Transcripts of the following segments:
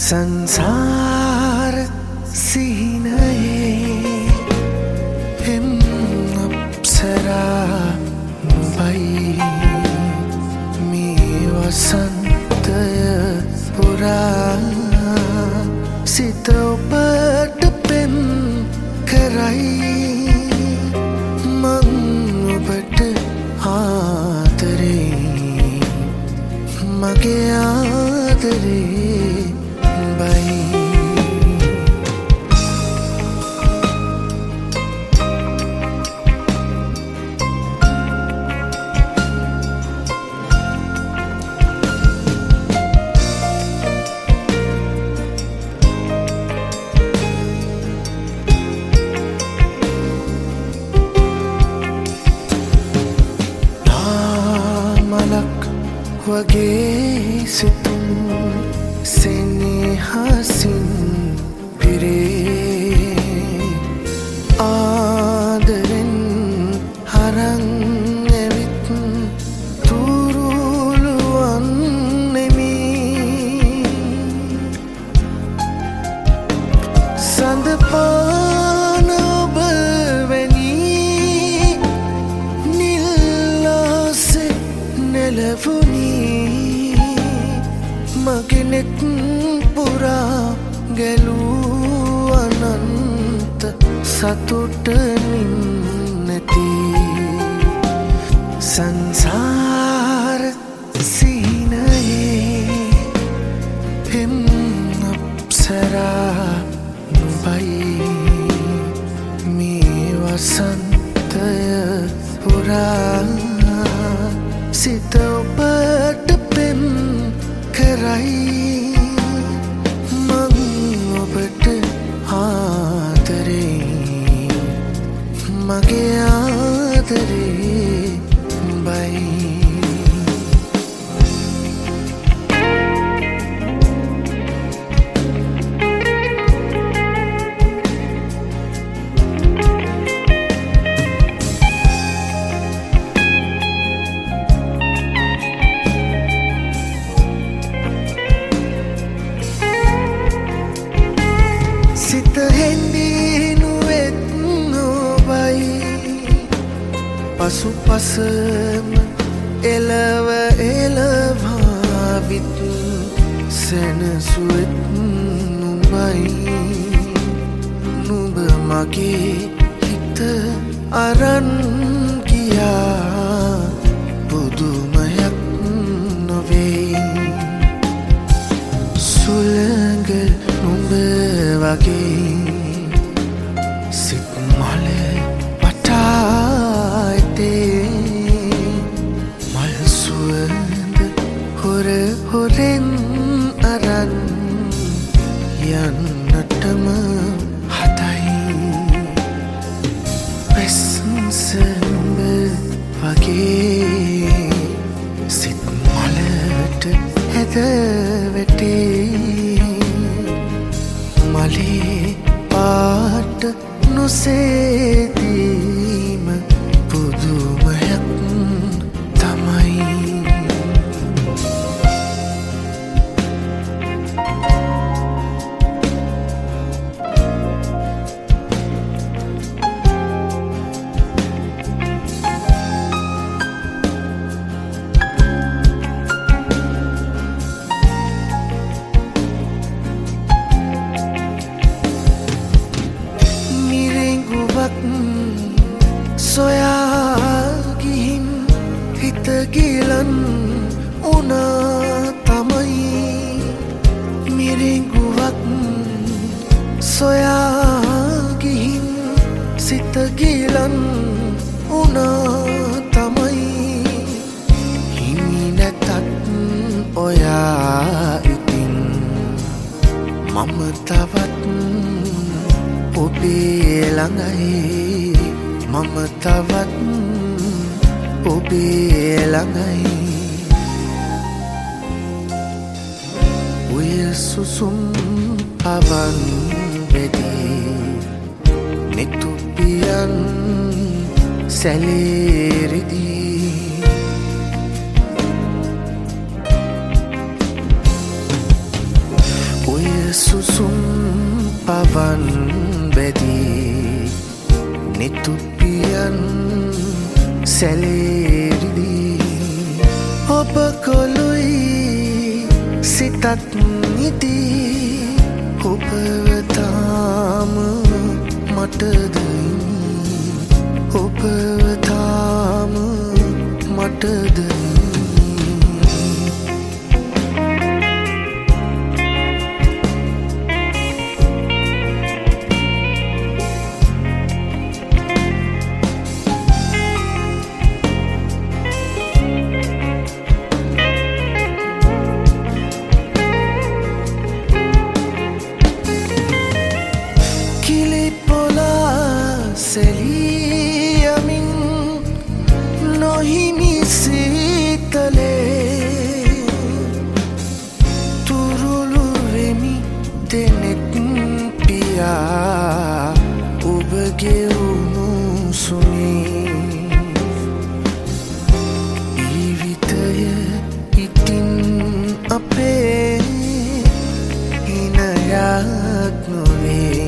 සංසාර සිහිනයේ එම් අප්සරා නුඹයි මේ වසන්තය පුරා සිත ඔබට පෙම් කරයි මං ඔබට ආදරේ මගේ ආදරේ වගේ සිතුම් සෙනෙහසින් පිරේ ආදරෙන් හරන් ඇවිත් තුරුළුවන් නෙමි සඳපාන ඔබ වැනි නිල්ලාසෙ නෙලවුනි මගේ නෙත් පුරා ගැලූ අනන්ත සතුටනින් නැති සංසාර සිහිනයේ එම් අප්සරා නුඹයි මේ වසන්තය පුරා සිත ඔබට පෙම් කරයි මං ඔබට ආදරේ මගේ ආදරේ බයි සිත හෙන්දිනුවෙත් නොබයි පසුපසම එලව එලවාවිත් සැනසුවෙත් නුඹයි නුඹ මගේ හිත අරන් ගියා පුදුමයක් නොවේ සුළඟ නුඹ වගේ සිත් මල වටා ඇතේ මල් සුවඳ හොර හොරෙන් අරන් යන්නටම හදයි ප්‍රෙසන්ස නුඹ වගේ සිත් මලට හැද වැටේ මලේ පාට නොසේදීම පුදුමයක් තමයි සොයා ගිහින් හිත ගිලන් උනා තමයි මිරිඟුවක් සොයා ගිහින් සිත ගිලන් උනා තමයි හිමි නැතත් ඔයා ඉතින් මම තවත් ඔබේ ළඟයි මම තවත් ඔබේ ළඟයි ඔය සුසුම් අවන් වෙදී නිතුපියන් සැලේරිදී ඔය ඔබ කොළුයි සිතත් නිති ඔබව තාම මටද ඔබව තාම මටද සෙලියමින් නොහිමි සීතලේ තුරුළු වෙමි දෙනෙත් පියා ඔබගේ උණුසුමේ ජීවිතය ඉතින් අපේ හිනයක් නොවේ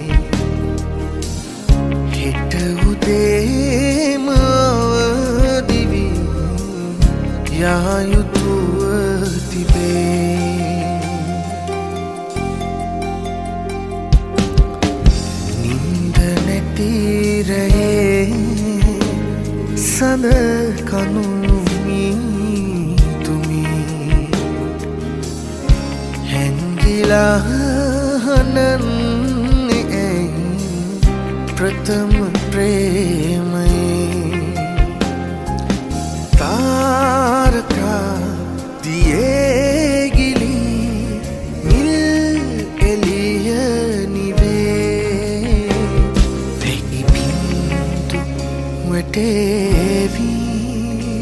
උදේම අවදිවි යා යුතුව තිබේ නින්ද නැති රැයේ සඳ කනුමි තුමි හැංගිලා හනන්නේ ඇයි ප්‍රථම प्रेमये तारका दिए गिली नील एलिय निवे वेगी बिंदु वेटेवी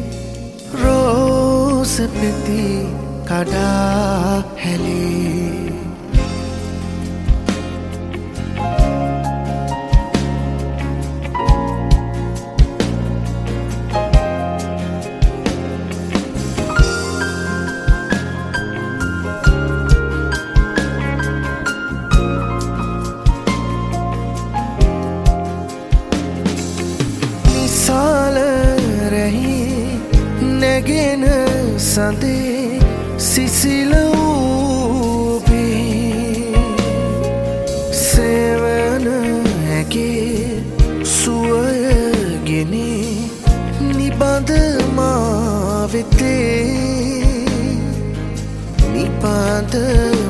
रोज पेती कड़ा हेले साल रही नगेन सदे सिसिलोबे सेवन के सुअगेने निबंध मावेते निबंध